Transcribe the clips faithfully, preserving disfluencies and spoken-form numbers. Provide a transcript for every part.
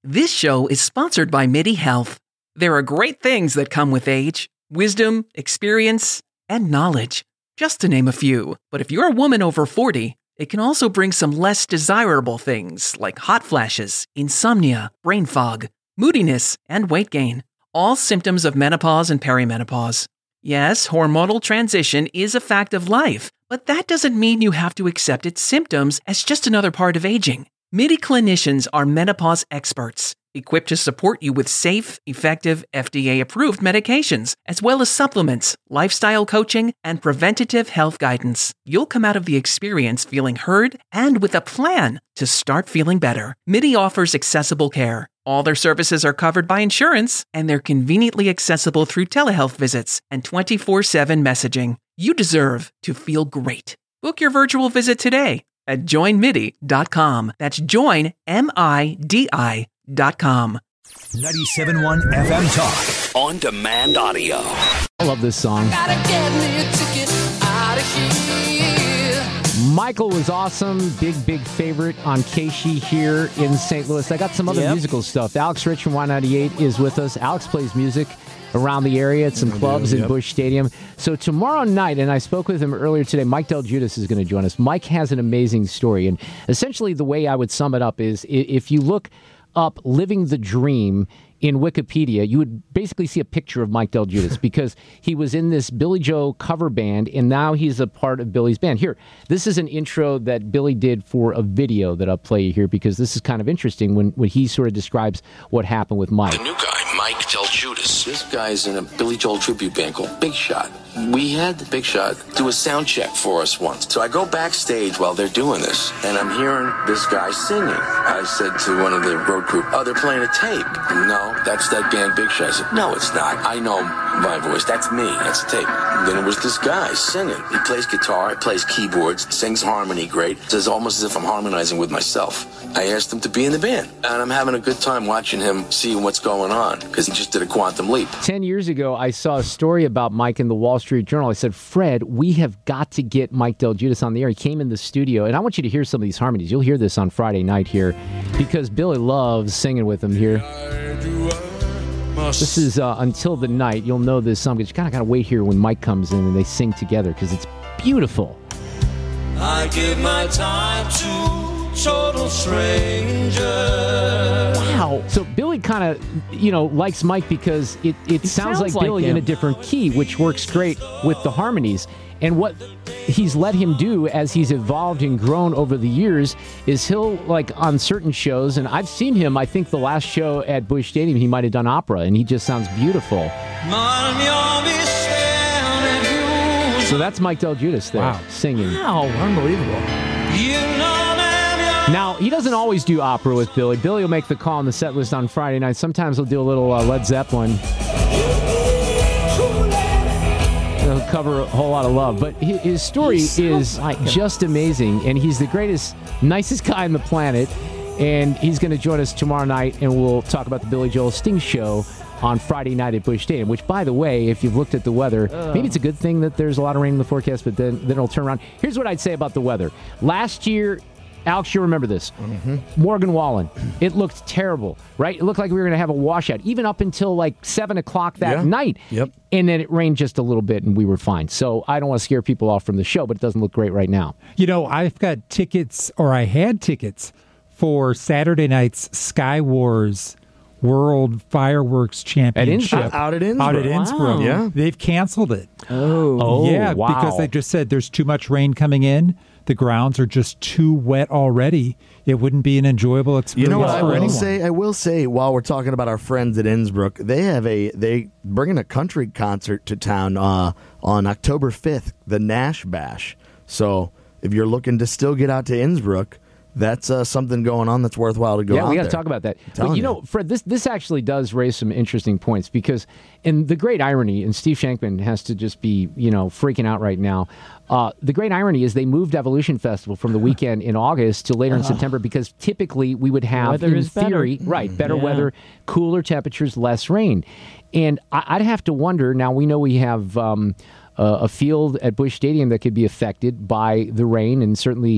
This show is sponsored by MIDI Health. There are great things that come with age, wisdom, experience, and knowledge, just to name a few. But if you're a woman over forty, it can also bring some less desirable things like hot flashes, insomnia, brain fog, moodiness, and weight gain. All symptoms of menopause and perimenopause. Yes, hormonal transition is a fact of life, but that doesn't mean you have to accept its symptoms as just another part of aging. MIDI clinicians are menopause experts, equipped to support you with safe, effective, F D A-approved medications, as well as supplements, lifestyle coaching, and preventative health guidance. You'll come out of the experience feeling heard and with a plan to start feeling better. MIDI offers accessible care. All their services are covered by insurance, and they're conveniently accessible through telehealth visits and twenty-four seven messaging. You deserve to feel great. Book your virtual visit today at join midi dot com. That's join, M I D I dot com. ninety-seven point one F M Talk. On demand audio. I love this song. Gotta get me a ticket out of here. Michael was awesome. Big, big favorite on K S H E here in Saint Louis. I got some other Yep. musical stuff. Alex Rich from Y ninety-eight is with us. Alex plays music around the area at some clubs in yep. Busch Stadium. So tomorrow night, and I spoke with him earlier today, Mike Del Giudice is going to join us. Mike has an amazing story. And essentially the way I would sum it up is i- if you look up Living the Dream in Wikipedia, you would basically see a picture of Mike Del Giudice because he was in this Billy Joe cover band, and now he's a part of Billy's band. Here, this is an intro that Billy did for a video that I'll play you here because this is kind of interesting when, when he sort of describes what happened with Mike. The new guy, Mike Del Giudice. This guy's in a Billy Joel tribute band called Big Shot. We had Big Shot do a sound check for us once. So I go backstage while they're doing this, and I'm hearing this guy singing. I said to one of the road crew, oh, they're playing a tape. No, that's that band Big Shot. I said, no, it's not. I know my voice. That's me. That's a tape. Then it was this guy singing. He plays guitar, he plays keyboards, sings harmony great. It's almost as if I'm harmonizing with myself. I asked him to be in the band, and I'm having a good time watching him see what's going on, because he just did a quantum leap. Ten years ago, I saw a story about Mike in the Wall Street Journal. I said, Fred, we have got to get Mike Del Giudice on the air. He came in the studio, and I want you to hear some of these harmonies. You'll hear this on Friday night here because Billy loves singing with him here. This is uh, Until the Night. You'll know this song, but you kind of got to wait here when Mike comes in and they sing together because it's beautiful. I give my time to total strangers. Wow. So Billy kind of, you know, likes Mike because it, it sounds, sounds like, like Billy in him. a different key, which works great with the harmonies. And what he's let him do as he's evolved and grown over the years is he'll, like, on certain shows, and I've seen him, I think the last show at Busch Stadium, he might have done opera, and he just sounds beautiful. So that's Mike Del Giudice there, Wow. singing. Wow, unbelievable. Now, he doesn't always do opera with Billy. Billy will make the call on the set list on Friday night. Sometimes he'll do a little uh, Led Zeppelin. He'll cover a whole lot of love. But his, his story is like him. just amazing, and he's the greatest, nicest guy on the planet. And he's going to join us tomorrow night, and we'll talk about the Billy Joel Sting Show on Friday night at Busch Stadium, which, by the way, if you've looked at the weather, maybe it's a good thing that there's a lot of rain in the forecast, but then, then it'll turn around. Here's what I'd say about the weather. Last year, Alex, you remember this. Mm-hmm. Morgan Wallen. It looked terrible, right? It looked like we were going to have a washout, even up until like seven o'clock that Yeah. night. Yep. And then it rained just a little bit, and we were fine. So I don't want to scare people off from the show, but it doesn't look great right now. You know, I've got tickets, or I had tickets, for Saturday night's Sky Wars World Fireworks Championship. Innsbruck. Out at Innsbruck. Out at Innsbruck. Wow. Yeah. They've canceled it. Oh. Oh, yeah, wow. because they just said there's too much rain coming in. The grounds are just too wet already. It wouldn't be an enjoyable experience You know what I for will anyone. say? I will say, while we're talking about our friends at Innsbruck, they have a they bringing a country concert to town uh, on October fifth, the Nash Bash. So if you're looking to still get out to Innsbruck, that's uh, something going on that's worthwhile to go Yeah, out we got to there. talk about that. But telling you know, Fred, this this actually does raise some interesting points because, in the great irony, and Steve Shankman has to just be, you know, freaking out right now. Uh, the great irony is they moved Evolution Festival from the weekend in August to later in September because typically we would have, Weather in is better. theory, right, better Yeah. weather, cooler temperatures, less rain. And I, I'd have to wonder, now we know we have um, uh, a field at Busch Stadium that could be affected by the rain and certainly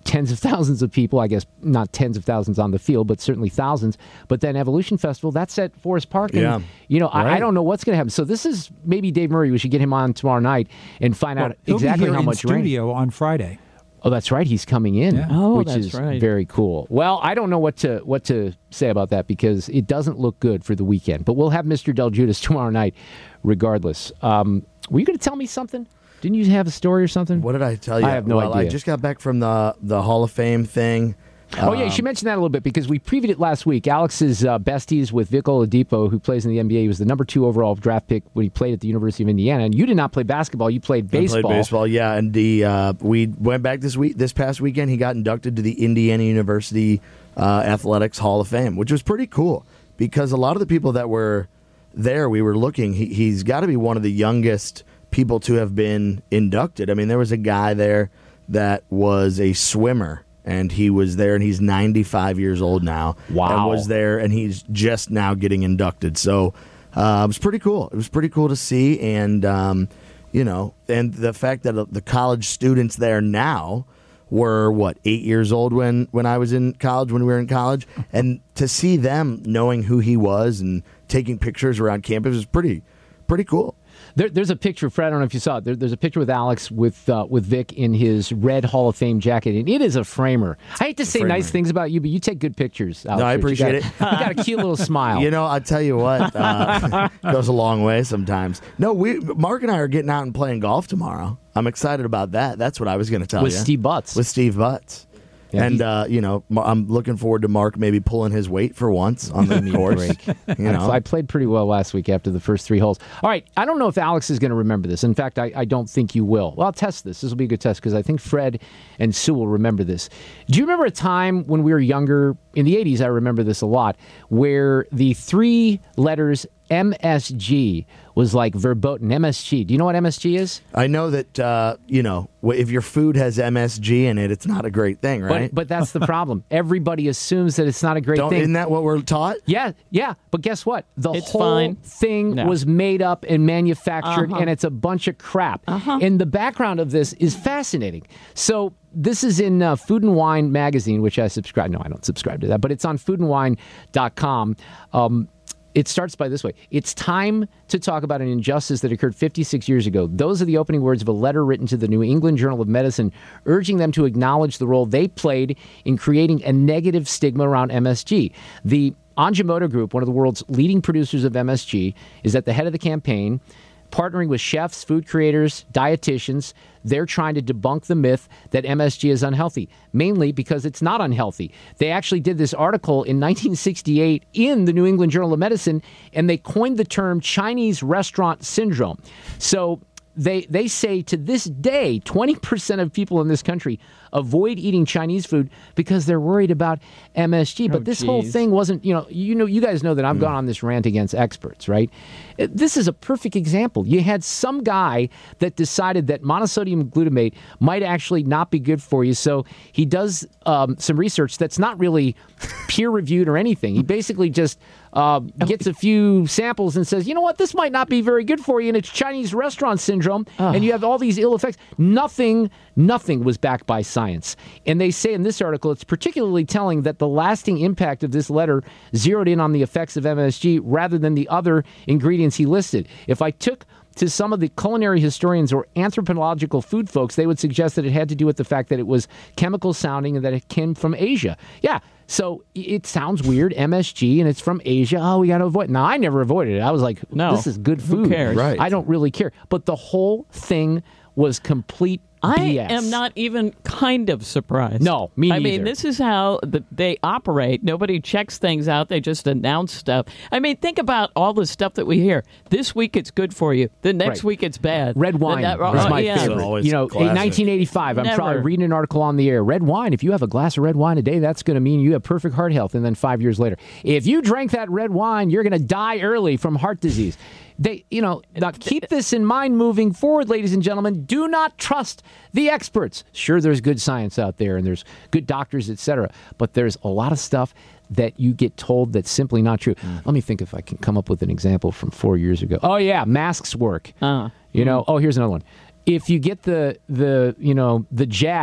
tens of thousands of people, I guess not tens of thousands on the field, but certainly thousands. But then Evolution Festival, that's at Forest Park. And, Yeah. you know, I, Right. I don't know what's going to happen. So this is maybe Dave Murray. We should get him on tomorrow night and find Well, out he'll exactly be here how in much rain. studio on Friday. Oh, that's right. He's coming in, Yeah. Oh, which that's is right. very cool. Well, I don't know what to what to say about that because it doesn't look good for the weekend. But we'll have Mister Del Judas tomorrow night, regardless. Um, were you going to tell me something? Didn't you have a story or something? What did I tell you? I have no well, idea. I just got back from the the Hall of Fame thing. Oh, yeah, you should mention that a little bit because we previewed it last week. Alex's uh, besties with Vic Oladipo, who plays in the N B A. He was the number two overall draft pick when he played at the University of Indiana. And you did not play basketball. You played baseball. I played baseball, yeah. And the uh, we went back this week, this past weekend. He got inducted to the Indiana University uh, Athletics Hall of Fame, which was pretty cool because a lot of the people that were there, we were looking. He, he's got to be one of the youngest people to have been inducted. I mean, there was a guy there that was a swimmer. And he was there, and he's ninety-five years old now. Wow. And was there, and he's just now getting inducted. So uh, it was pretty cool. It was pretty cool to see, and um, you know, and the fact that the college students there now were what eight years old when when I was in college, when we were in college, and to see them knowing who he was and taking pictures around campus was pretty pretty cool. There, there's a picture, Fred, I don't know if you saw it. There, there's a picture with Alex with uh, with Vic in his red Hall of Fame jacket, and it is a framer. I hate to say framer. nice things about you, but you take good pictures, Alex. No, I Rich. appreciate you it. got, You got a cute little smile. You know, I tell you what, uh, goes a long way sometimes. No, we Mark and I are getting out and playing golf tomorrow. I'm excited about that. That's what I was going to tell With you. Steve Butts. With Steve Butts. Yeah, and, he's- uh, you know, Mar- I'm looking forward to Mark maybe pulling his weight for once on the course. break. You know, I played pretty well last week after the first three holes. All right, I don't know if Alex is going to remember this. In fact, I, I don't think you will. Well, I'll test this. This will be a good test because I think Fred and Sue will remember this. Do you remember a time when we were younger, in the eighties, I remember this a lot, where the three letters M S G was like verboten. M S G. Do you know what M S G is? I know that, uh, you know, w- if your food has M S G in it, it's not a great thing, right? But, but that's the problem. Everybody assumes that it's not a great Don't, thing. isn't that what we're taught? Yeah, yeah. But guess what? The It's whole fine. thing No. was made up and manufactured, Uh-huh. and it's a bunch of crap. And the background of this is fascinating. So this is in uh, Food and Wine magazine, which I subscribe. No, I don't subscribe to that, but it's on food and wine dot com. Um, It starts by this way. It's time to talk about an injustice that occurred fifty-six years ago. Those are the opening words of a letter written to the New England Journal of Medicine, urging them to acknowledge the role they played in creating a negative stigma around M S G. The Anjimoto Group, one of the world's leading producers of M S G, is at the head of the campaign, partnering with chefs, food creators, dietitians. They're trying to debunk the myth that M S G is unhealthy, mainly because it's not unhealthy. They actually did this article in nineteen sixty-eight in the New England Journal of Medicine, and they coined the term Chinese restaurant syndrome. So they they say to this day, twenty percent of people in this country avoid eating Chinese food because they're worried about M S G. But Oh, this whole geez. thing wasn't, you know, you know, you guys know that I've gone on this rant against experts, right? Uh, This is a perfect example. You had some guy that decided that monosodium glutamate might actually not be good for you, so he does um, some research that's not really peer-reviewed or anything. He basically just uh, gets a few samples and says, you know what, this might not be very good for you, and it's Chinese restaurant syndrome, and you have all these ill effects. Nothing, nothing was backed by science. And they say in this article, it's particularly telling that the lasting impact of this letter zeroed in on the effects of M S G rather than the other ingredients he listed. If I took to some of the culinary historians or anthropological food folks, they would suggest that it had to do with the fact that it was chemical sounding and that it came from Asia. Yeah, so it sounds weird, M S G, and it's from Asia. Oh, we got to avoid it. Now, I never avoided it. I was like, No. this is good Who food. cares? Right. I don't really care. But the whole thing was complete I B S. am not even kind of surprised. No, me I mean, neither. this is how the, they operate. Nobody checks things out. They just announce stuff. I mean, think about all the stuff that we hear. This week it's good for you. The next Right. week it's bad. Red wine The ne- was oh, my yeah. favorite. Always You know, in classic. nineteen eighty-five, I'm Never. probably reading an article on the air. Red wine, if you have a glass of red wine a day, that's going to mean you have perfect heart health. And then five years later, if you drank that red wine, you're going to die early from heart disease. They, you know, now keep this in mind moving forward, ladies and gentlemen. Do not trust the experts. Sure, there's good science out there and there's good doctors, et cetera, but there's a lot of stuff that you get told that's simply not true. Let me think if I can come up with an example from four years ago. Oh, yeah, masks work. Uh, You know, oh, here's another one. If you get the the you know the jab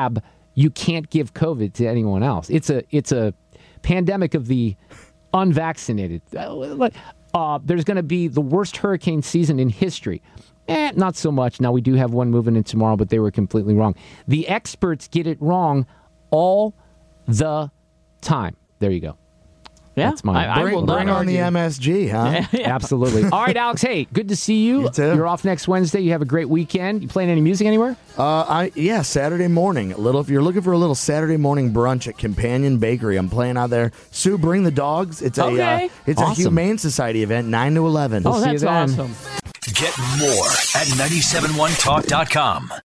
you can't give COVID to anyone else. It's a it's a pandemic of the unvaccinated. Uh, there's going to be the worst hurricane season in history. Eh, not so much. Now, we do have one moving in tomorrow, but they were completely wrong. The experts get it wrong all the time. There you go. Yeah, That's mine. I, I Bring, will not bring on the argue. M S G, huh? Absolutely. All right, Alex. Hey, good to see you. You too. You're off next Wednesday. You have a great weekend. You playing any music anywhere? Uh, I yeah, Saturday morning. A little. If you're looking for a little Saturday morning brunch at Companion Bakery, I'm playing out there. Sue, bring the dogs. It's a Okay. uh, it's Awesome. a Humane Society event, nine to eleven. Oh, see you that's then. awesome. Get more at nine seven one talk dot com.